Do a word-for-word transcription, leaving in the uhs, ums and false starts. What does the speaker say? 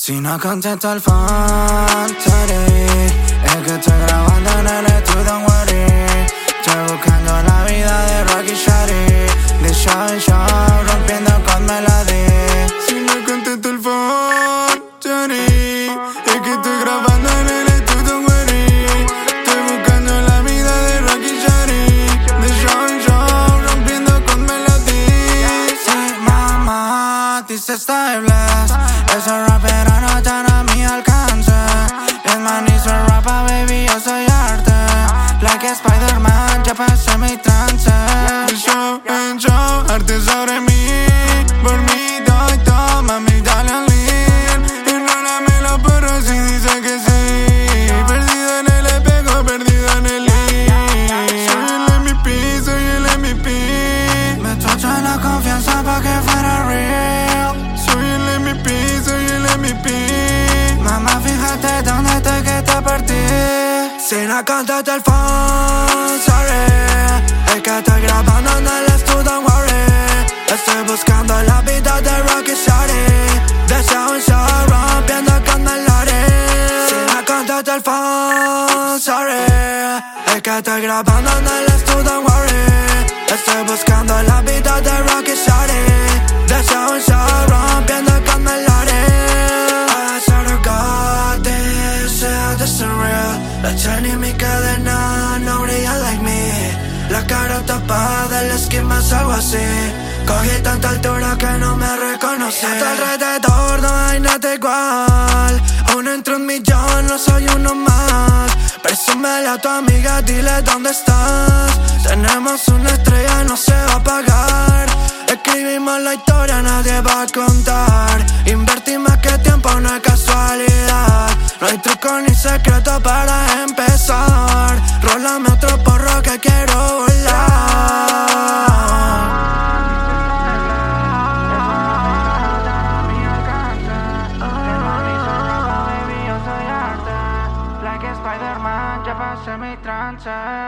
Si no contesta el phone, sorry. Es que estoy grabando en el estudio, don't worry. Estoy buscando la vida de Rocky Shawty, de show en show, rompiendo con melody. Si no contesta el phone, sorry. Es que estoy grabando en el estudio, don't worry. Estoy buscando la vida de Rocky Shawty, de show en show, rompiendo con melody. Sí, mamá, dice stay blessed. Ese rapero no tan a mi alcance. El man hizo rapa, baby, yo soy arte. Like Spider-Man, ya pasé mi trance. De show en show, arte sobre mí. Por mí doy todo, mami, dale al lean. Ignóramelo, pero si dice que sí. Perdido en el espejo, perdido en el lean. Soy el M V P, soy el M V P. Me tocha la confianza pa' que fuera real. Soy el M V P, soy el M V P. Mamá, fíjate dónde estoy que te perdí. Si no contesta el phone, sorry. Es que estoy grabando en el estudio, don't worry. Estoy buscando la vida de Rocky Shawty, de show en show, rompiendo con melody. Si no contesta el phone, sorry. Es que estoy grabando en el estudio, don't worry. Estoy buscando la vida de Rocky Shawty, de show en show, rompiendo con melody. I swear to God, this is surreal. La chain y mi cadena no brilla like me. La cara tapada, el esquema es algo así. Cogí tanta altura que no me reconocí. A tu alrededor no hay nada igual. Uno entre un millón, no soy uno más. Presúmele a tu amiga, dile dónde estás. Tenemos una estrella, no se va a apagar. Escribimos la historia, nadie va a contar. Invertí más que tiempo, no es casualidad. No hay truco ni secreto para empezar. Rólame otro porro que quiero volar. Like Spider-Man, ya pasé mi trance.